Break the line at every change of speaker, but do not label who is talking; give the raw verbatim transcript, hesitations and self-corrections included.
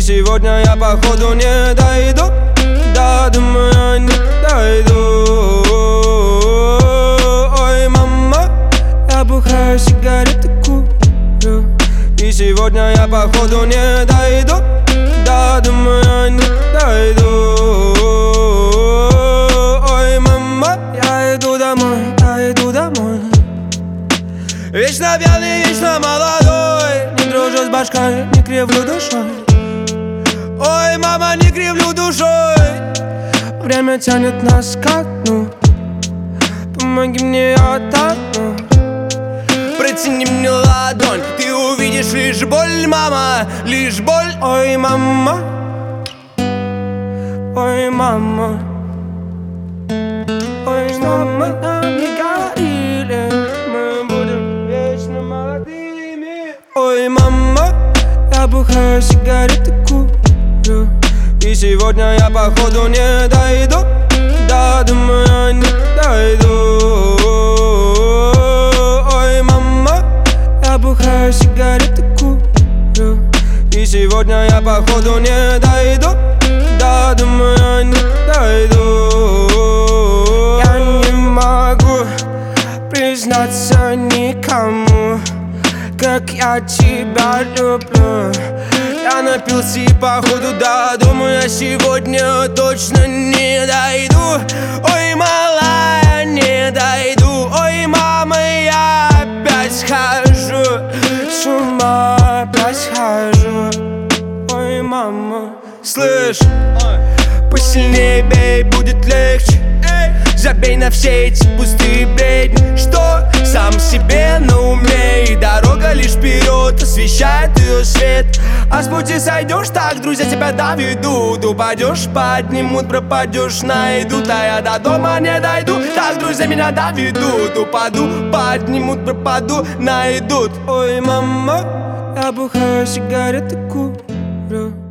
сегодня я походу не дойду. Да, думаю, не дойду. Ой, мама, я бухаю, сигареты курю, и сегодня я походу не дойду. Да, думаю, не дойду. Ой, мама, я иду домой, я иду домой. Вечно пьяный, вечно молодой, не дружу с башкой, не кривлю душой. Ой, мама, не кривлю душой. Время тянет нас ко дну. Помоги мне, я тону. Протяни мне ладонь, ты увидишь лишь боль, мама, лишь боль. Ой, мама, ой, мама, ой, мама, нам не говорили, мы будем вечно молодыми. Ой, мама, я бухаю, сигареты курю, и сегодня я походу не дойду. Да, думаю, не дойду. Ой, мама, я бухаю, сигареты курю, и сегодня я походу не дойду. Да, думаю, не дойду. Я не могу признаться никому, как я тебя люблю. Я напился и походу, да, думаю, я сегодня точно не дойду. Ой, малая, не дойду. Ой, мама, я опять схожу с ума, опять схожу. Ой, мама, слышь, посильнее бей, будет легче. Забей на все эти пустые бредни, что сам себе на уме, и дорога лишь вперед освещает ее свет. А с пути сойдешь, так друзья тебя доведут. Упадешь, поднимут, пропадешь, найдут. А я до дома не дойду, так друзья меня доведут. Упаду, поднимут, пропаду, найдут. Ой, мама, я бухаю, сигареты курю,